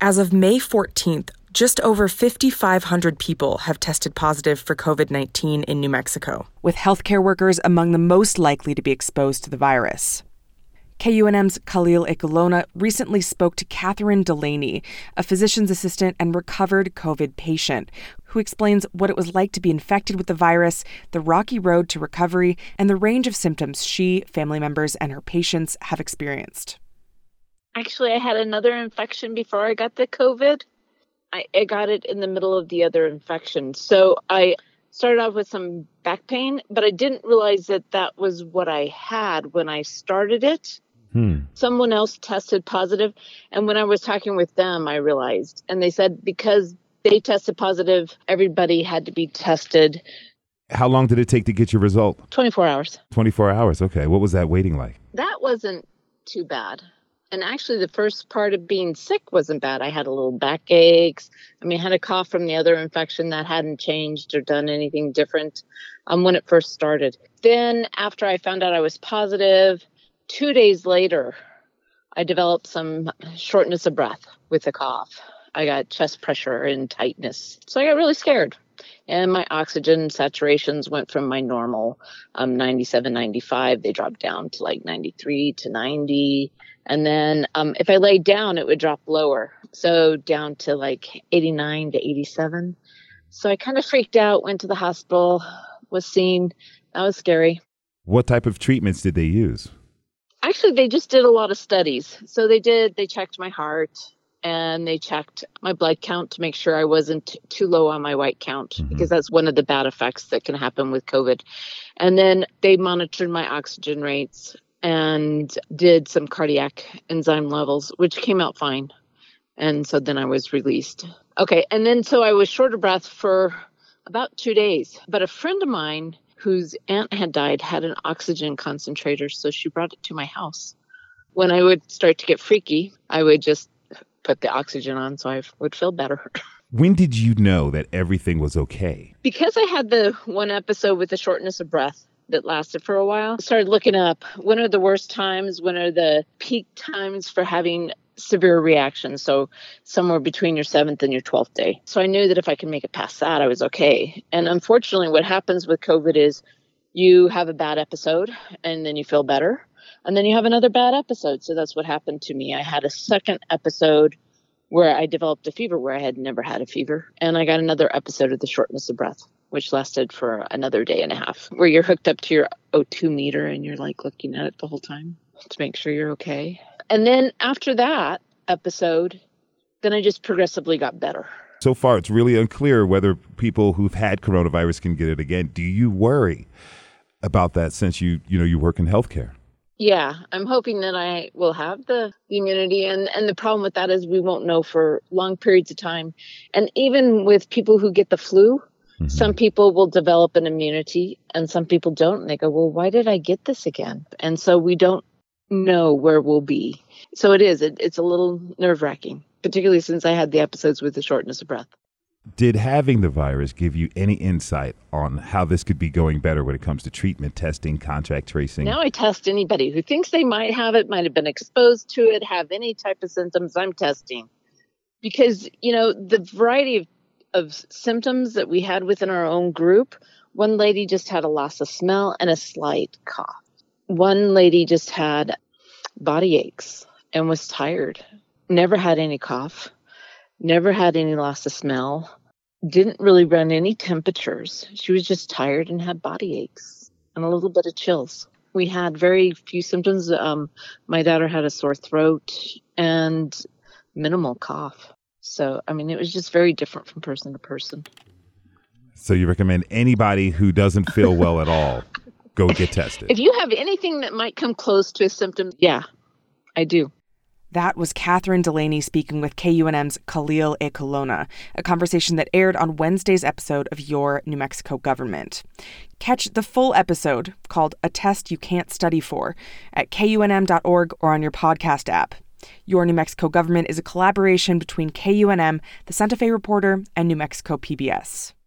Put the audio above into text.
As of May 14th, just over 5,500 people have tested positive for COVID-19 in New Mexico, with healthcare workers among the most likely to be exposed to the virus. KUNM's Khalil Ekulona recently spoke to Catherine Delaney, a physician's assistant and recovered COVID patient, who explains what it was like to be infected with the virus, the rocky road to recovery, and the range of symptoms she, family members, and her patients have experienced. Actually, I had another infection before I got the COVID. I got it in the middle of the other infection. So I started off with some back pain, but I didn't realize that that was what I had when I started it. Someone else tested positive. And when I was talking with them, I realized. And they said because they tested positive, everybody had to be tested. How long did it take to get your result? 24 hours. 24 hours. Okay. What was that waiting like? That wasn't too bad. And actually, the first part of being sick wasn't bad. I had a little backaches. I had a cough from the other infection that hadn't changed or done anything different when it first started. Then after I found out I was positive, 2 days later, I developed some shortness of breath with a cough. I got chest pressure and tightness. So I got really scared. And my oxygen saturations went from my normal 97, 95. They dropped down to like 93 to 90. And then if I laid down, it would drop lower. So down to like 89 to 87. So I kind of freaked out, went to the hospital, was seen. That was scary. What type of treatments did they use? Actually, they just did a lot of studies. So they checked my heart and they checked my blood count to make sure I wasn't too low on my white count, because that's one of the bad effects that can happen with COVID. And then they monitored my oxygen rates and did some cardiac enzyme levels, which came out fine. And so then I was released. Okay. And then so I was short of breath for about 2 days. But a friend of mine whose aunt had died had an oxygen concentrator. So she brought it to my house. When I would start to get freaky, I would just put the oxygen on so I would feel better. When did you know that everything was okay? Because I had the one episode with the shortness of breath that lasted for a while, I started looking up when are the worst times, when are the peak times for having severe reactions. So somewhere between your 7th and your 12th day. So I knew that if I could make it past that, I was okay. And unfortunately, what happens with COVID is you have a bad episode and then you feel better. And then you have another bad episode. So that's what happened to me. I had a second episode where I developed a fever where I had never had a fever. And I got another episode of the shortness of breath, which lasted for another day and a half, where you're hooked up to your O2 meter and you're like looking at it the whole time to make sure you're okay. And then after that episode, then I just progressively got better. So far, it's really unclear whether people who've had coronavirus can get it again. Do you worry about that since you work in healthcare? Yeah, I'm hoping that I will have the immunity. And the problem with that is we won't know for long periods of time. And even with people who get the flu, some people will develop an immunity and some people don't. And they go, well, why did I get this again? And so we don't know where we'll be. So it's a little nerve-wracking, particularly since I had the episodes with the shortness of breath. Did having the virus give you any insight on how this could be going better when it comes to treatment, testing, contact tracing? Now I test anybody who thinks they might have it, might have been exposed to it, have any type of symptoms. I'm testing because, the variety of symptoms that we had within our own group. One lady just had a loss of smell and a slight cough. One lady just had body aches and was tired. Never had any cough. Never had any loss of smell. Didn't really run any temperatures. She was just tired and had body aches and a little bit of chills. We had very few symptoms. My daughter had a sore throat and minimal cough. So, it was just very different from person to person. So you recommend anybody who doesn't feel well at all, go get tested? If you have anything that might come close to a symptom, yeah, I do. That was Catherine Delaney speaking with KUNM's Khalil Ekulona, a conversation that aired on Wednesday's episode of Your New Mexico Government. Catch the full episode, called A Test You Can't Study For, at KUNM.org or on your podcast app. Your New Mexico Government is a collaboration between KUNM, the Santa Fe Reporter, and New Mexico PBS.